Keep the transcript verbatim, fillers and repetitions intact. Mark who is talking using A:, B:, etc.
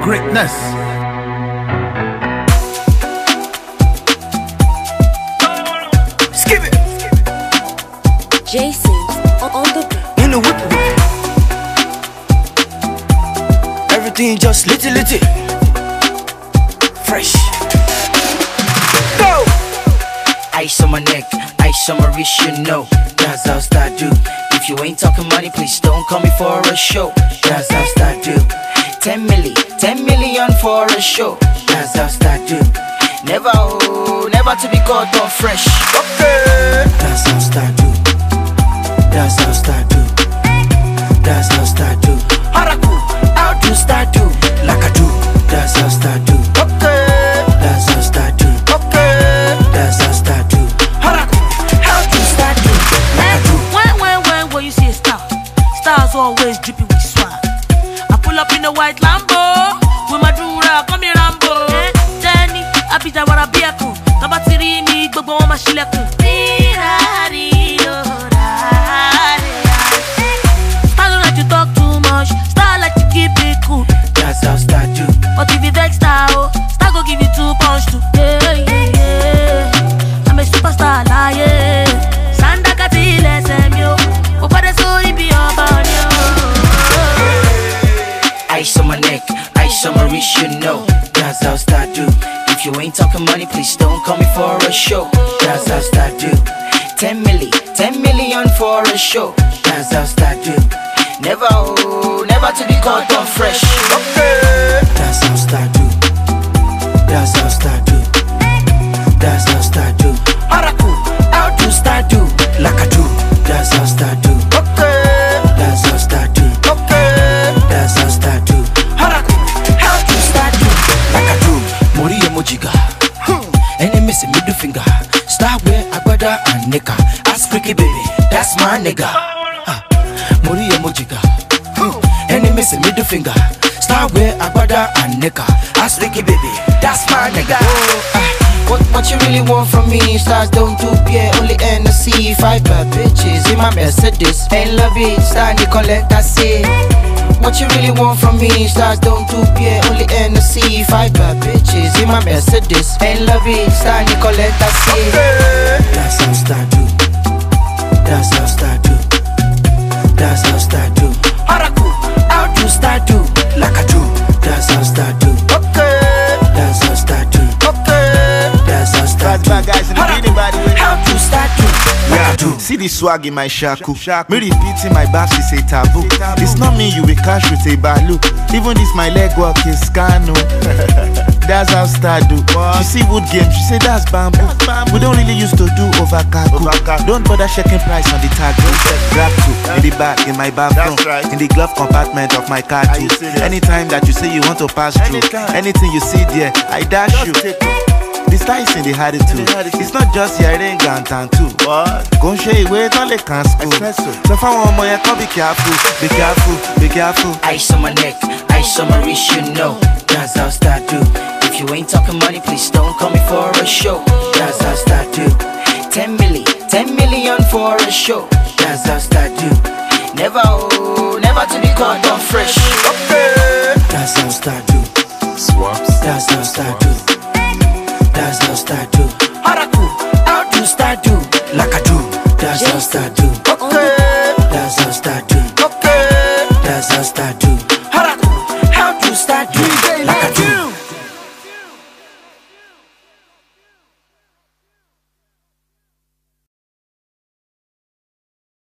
A: greatness. Skip it.
B: Jason on the beat.
C: In the whip. Everything just little little. Fresh. Go. Ice on my neck, ice on my wrist, you know. That's how I do. If you ain't talking money, please don't call me for a show. That's how I do. Ten milli, ten million for a show. That's how I do. Never, oh, never to be caught on fresh. Okay. That's how I do. That's how I do. That's how I do. Haraku, how do I do? Like I do. That's how I do. Okay. That's how I do. Okay. That's how I do. Haraku, how do I do? Like I do.
D: When, when, when, when you see a star, stars always dripping with swag. I pull up in a white Lambo with my dura, come here Rambo. Eh, Jenny, I be that what I be a cool. Tabatiri me, gbogbo wọn ma ṣílẹ̀kùn. Star don't like to talk too much. Star like to keep it cool.
C: That's how I do.
D: But if you vex star, oh, star go give you two punch too. Yeah, yeah, yeah. I'm a superstar, like yeah. Sanda kati lesem yo. Opade so ibi oban yo.
C: Ice on my neck, ice on my wrist, you know. That's how I do. If you ain't talking money, please don't call me for a show. That's how I do. Ten milli, ten million for a show. That's how I do. Never, oh, never to be caught on fresh. Okay. That's how I do. That's how I do. That's how I do. Haraku, how do I do? Like I do. That's how I do. Okay. That's how I do. Okay. That's how I do. Haraku, how do I do? Like I do. Mori emojiga. Any missing middle finger. Start where Agbada and Nika. Ask Ricky baby, that's my nigga. Mori emojiga. Any missing middle finger. Start where Agbada and Nika. Ask Ricky baby, that's my nigga. What, what you really want from me? Stars don't do beer, only N C. Five bad bitches in my Mercedes. Ain't love it, star collect, I say. What you really want from me? Stars don't do beer, only N C. Five bad bitches in my Mercedes. Ain't love it, star collect, I say. That's how I do. That's how I do. That's how I do. Haraku, how do I do? Like I do. That's how I do. Okay. That's how I do. Okay. That's how I do.
E: Bad guys in the beating body.
C: How do I do? Like I do.
E: See the swag in my shaku. Me repeating my back, she say taboo. It's not me you will cash with a balu. Even this my leg work is scano. That's how star do. She see wood game, she say that's bamboo. We don't really used to do over cargo. Don't bother checking price on the tag. Grab two in the back, in my bathroom, in the glove compartment of my car too. Anytime that you say you want to pass through, anything you see there, I dash you. The styles in the attitude. It's not just your ring and too. Go show you where all they can school. So for one more, you can be careful, be careful, be careful.
C: Ice on my neck, ice on my wrist, you know. That's how I do. If you ain't talking money, please don't call me for a show. That's how I do. Ten milli, ten million for a show. That's how I do. Never, oh, never to be caught on fresh. Okay. That's how I do.
A: Swaps.
C: That's how I do. That's how I do. Haraku, how do I do? Like I do. That's how I do. Okay. That's how I do. Okay. That's how I do. Haraku, how do I do?